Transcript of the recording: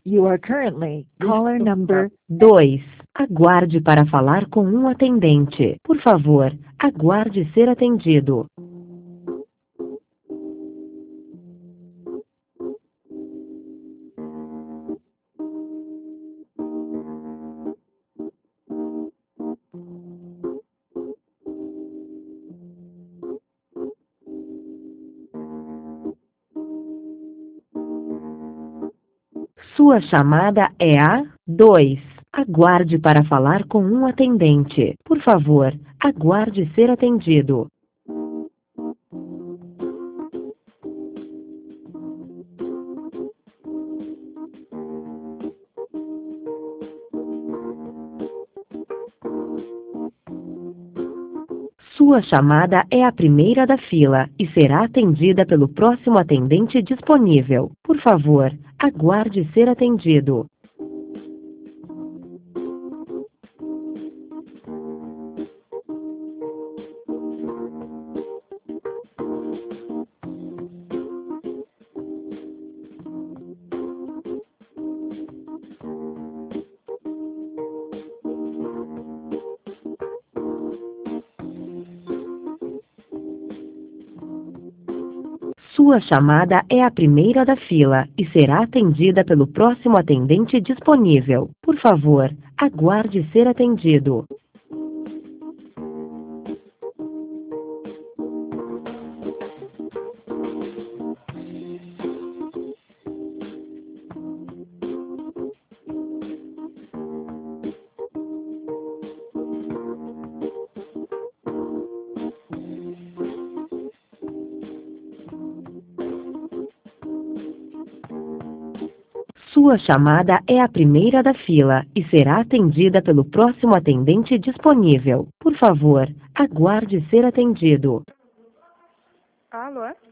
You are currently caller number 2. Aguarde para falar com um atendente. Por favor, aguarde ser atendido. Sua chamada é a 2. Aguarde para falar com um atendente. Por favor, aguarde ser atendido. Sua chamada é a primeira da fila e será atendida pelo próximo atendente disponível. Por favor, aguarde ser atendido. Sua chamada é a primeira da fila e será atendida pelo próximo atendente disponível. Por favor, aguarde ser atendido. Sua chamada é a primeira da fila e será atendida pelo próximo atendente disponível. Por favor, aguarde ser atendido. Alô?